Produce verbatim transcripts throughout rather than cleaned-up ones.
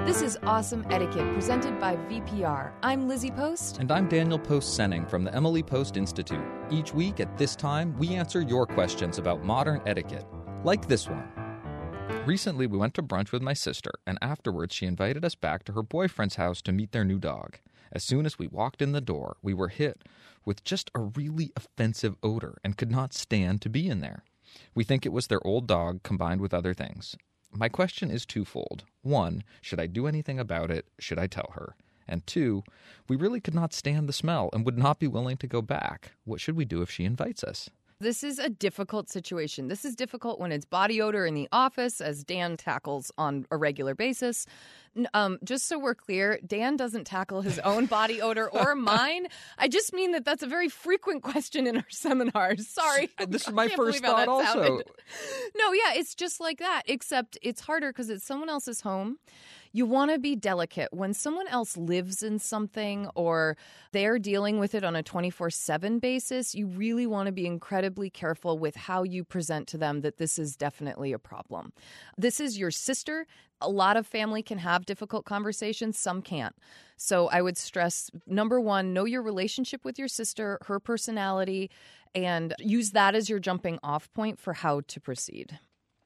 This is Awesome Etiquette, presented by V P R. I'm Lizzie Post. And I'm Daniel Post-Senning from the Emily Post Institute. Each week at this time, we answer your questions about modern etiquette, like this one. Recently, we went to brunch with my sister, and afterwards she invited us back to her boyfriend's house to meet their new dog. As soon as we walked in the door, we were hit with just a really offensive odor and could not stand to be in there. We think it was their old dog combined with other things. My question is twofold. One, should I do anything about it? Should I tell her? And two, we really could not stand the smell and would not be willing to go back. What should we do if she invites us? This is a difficult situation. This is difficult when it's body odor in the office, as Dan tackles on a regular basis. Um, just so we're clear, Dan doesn't tackle his own body odor or mine. I just mean that that's a very frequent question in our seminars. Sorry. This is my first thought also. Sounded. No, yeah, it's just like that, except it's harder because it's someone else's home. You want to be delicate. When someone else lives in something or they're dealing with it on a twenty-four seven basis, you really want to be incredibly careful with how you present to them that this is definitely a problem. This is your sister. A lot of family can have difficult conversations. Some can't. So I would stress, number one, know your relationship with your sister, her personality, and use that as your jumping off point for how to proceed.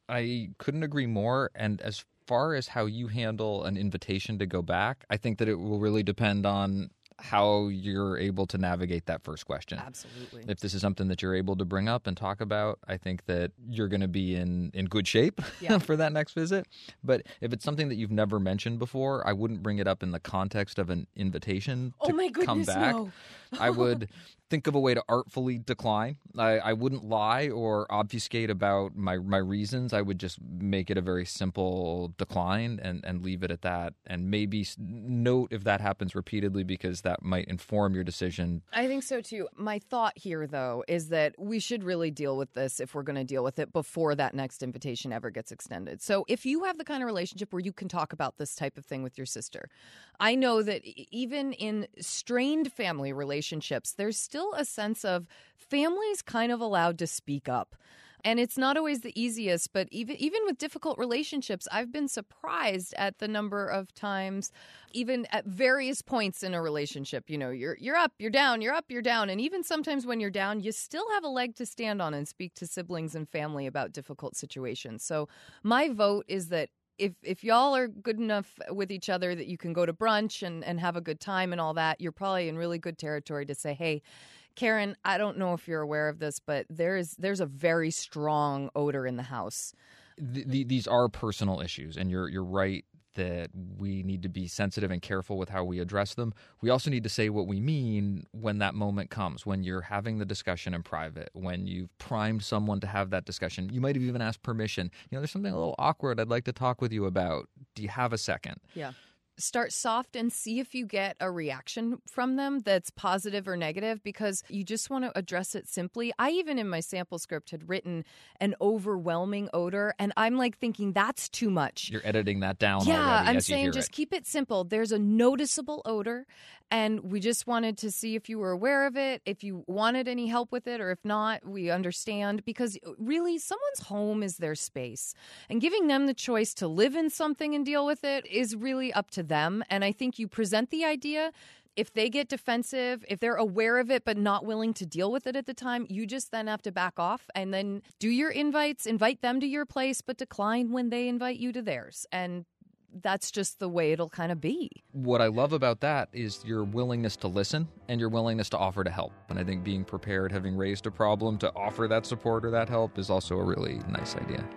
I couldn't agree more. And as far as how you handle an invitation to go back, I think that it will really depend on how you're able to navigate that first question. Absolutely. If this is something that you're able to bring up and talk about, I think that you're going to be in, in good shape yeah. for that next visit. But if it's something that you've never mentioned before, I wouldn't bring it up in the context of an invitation to oh my goodness, come back. No. I would think of a way to artfully decline. I, I wouldn't lie or obfuscate about my, my reasons. I would just make it a very simple decline and, and leave it at that. And maybe note if that happens repeatedly, because that might inform your decision. I think so too. My thought here, though, is that we should really deal with this, if we're going to deal with it, before that next invitation ever gets extended. So if you have the kind of relationship where you can talk about this type of thing with your sister, I know that even in strained family relationships, there's still a sense of families kind of allowed to speak up. And it's not always the easiest, but even even with difficult relationships, I've been surprised at the number of times, even at various points in a relationship, you know, you're you're up, you're down, you're up, you're down. And even sometimes when you're down, you still have a leg to stand on and speak to siblings and family about difficult situations. So my vote is that If if y'all are good enough with each other that you can go to brunch and, and have a good time and all that, you're probably in really good territory to say, hey, Karen, I don't know if you're aware of this, but there is there's a very strong odor in the house. The, the, these are personal issues, and you're you're right that we need to be sensitive and careful with how we address them. We also need to say what we mean when that moment comes, when you're having the discussion in private, when you've primed someone to have that discussion. You might have even asked permission. You know, there's something a little awkward I'd like to talk with you about. Do you have a second? Yeah. Start soft and see if you get a reaction from them that's positive or negative, because you just want to address it simply. I even in my sample script had written an overwhelming odor, and I'm like thinking that's too much. You're editing that down yeah, already I'm as saying you hear just it. Keep it simple. There's a noticeable odor, and we just wanted to see if you were aware of it, if you wanted any help with it, or if not, we understand, because really someone's home is their space, and giving them the choice to live in something and deal with it is really up to them. And I think you present the idea. If they get defensive, if they're aware of it but not willing to deal with it at the time, you just then have to back off and then do your invites, invite them to your place, but decline when they invite you to theirs. And that's just the way it'll kind of be. What I love about that is your willingness to listen and your willingness to offer to help. And I think being prepared, having raised a problem, to offer that support or that help is also a really nice idea.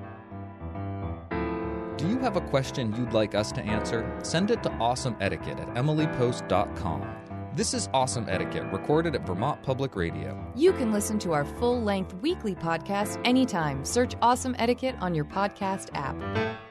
Do you have a question you'd like us to answer? Send it to awesomeetiquette at emily post dot com. This is Awesome Etiquette, recorded at Vermont Public Radio. You can listen to our full-length weekly podcast anytime. Search Awesome Etiquette on your podcast app.